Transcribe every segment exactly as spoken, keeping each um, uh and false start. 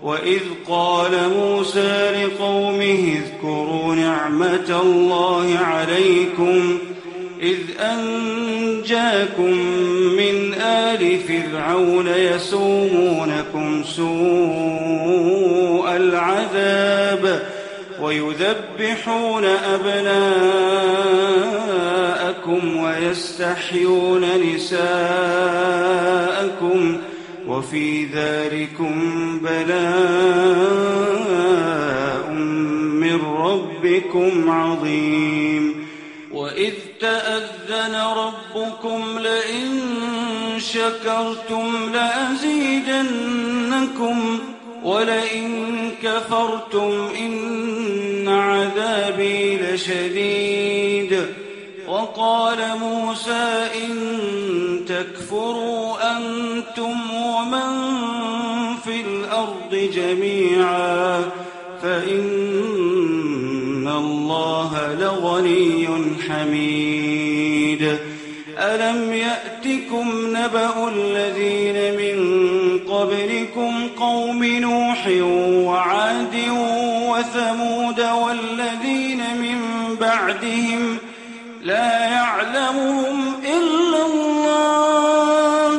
وإذ قال موسى لقومه اذكروا نعمة الله عليكم إذ أنجاكم من آل فرعون يسومونكم سوء العذاب ويذبحون أبناءكم ويستحيون نساءكم وفي ذلكم بلاء من ربكم عظيم. وإذ تأذن ربكم لئن شكرتم لأزيدنكم ولئن كفرتم إن عذابي لشديد. وقال موسى إن تكفروا أنتم ومن في الأرض جميعا فإن الله لغني حميد. ألم يأتكم نبأ الذين من قبلكم قوم نوح وعاد وثمود والذين من بعدهم لا يعلمهم إلا الله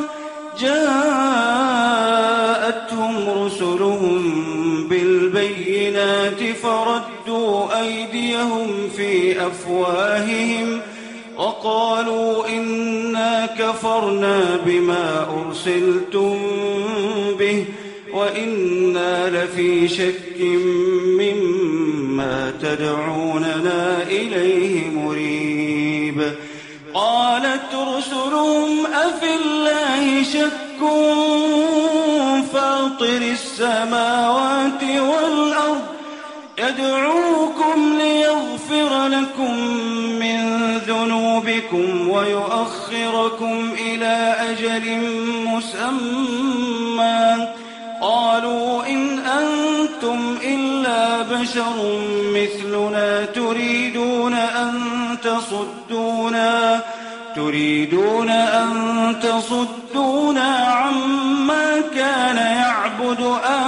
جاءتهم رسلهم بالبينات فردوا أيديهم في أفواههم وقالوا إنا كفرنا بما أرسلتم به وإنا لفي شك مما تدعوننا إليه مريب. قالت رسلهم أفي الله شك فاطر السماوات والأرض يدعوكم ليغفر لكم من ذنوبكم ويؤخركم إلى أجل مسمى قالوا إن أنتم إلا بشر مثلنا تريدون أن تصدونا تريدون أن تصدونا عما كان يعبد